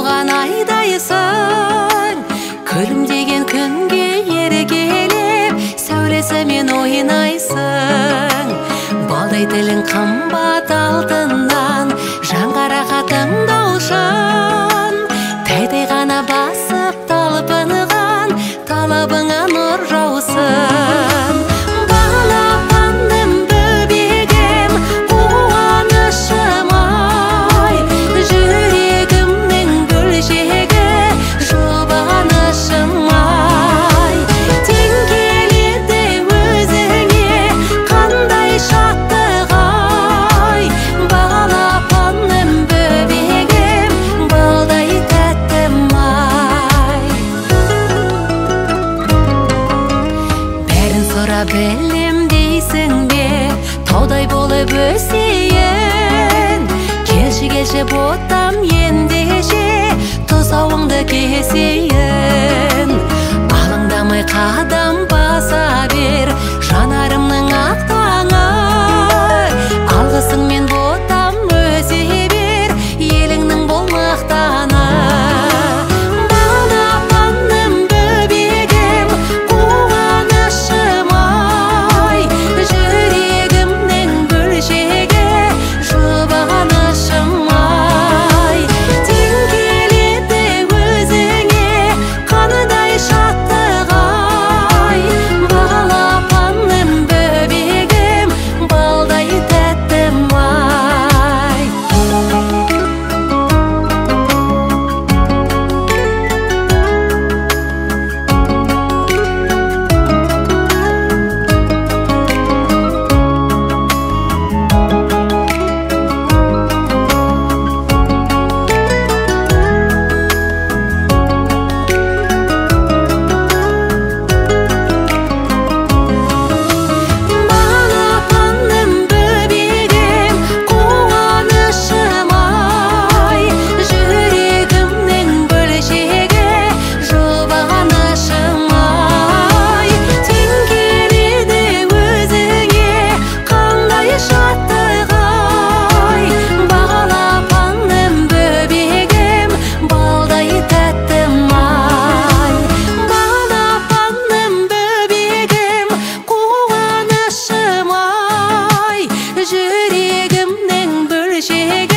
туған айдайсың, күлімдеген күнге еркелеп сәулесімен ойнайсың. Балдай тілің қымбат алтыннан, жаңғараға тыңдаушын, тәй-тәй ғана басып талпынған талабыңа нұр жаусын. Балапаным бөбегім, қуанышым ай, жүрегімнің бөлшегі, жұбанышым ай. Тең келеді өзіңе қандай шаттық ай, балапаным бөбегім, балдай тәттім ай. Бәрін сұрап білем дейсің бе, таудай болып өсейін. Келші ботам ендеше, тұсауыңды кесейін. Алаңдамай қадам баса бер, жанарымның ақ таңы. Алғысыңмен ботам өсе бер, еліңнің болмақтаны. Балапаным бөбегім, қуанышым ай, жүрегімнің бөлшегі, жұбанышым ай. Тең келеді өзіңе қандай шаттық ай, балапаным бөбегім, балдай тәттім ай. Балапаным бөбегім, қуанышым ай, жүрегімнің бөлшегі, жұбанышым ай. Тең келеді өзіңе қандай шаттық ай, балапаным бөбегім, балдай тәттім ай. Балапаным бөбегім, қуанышым ай, жүрегімнің бөлшегі,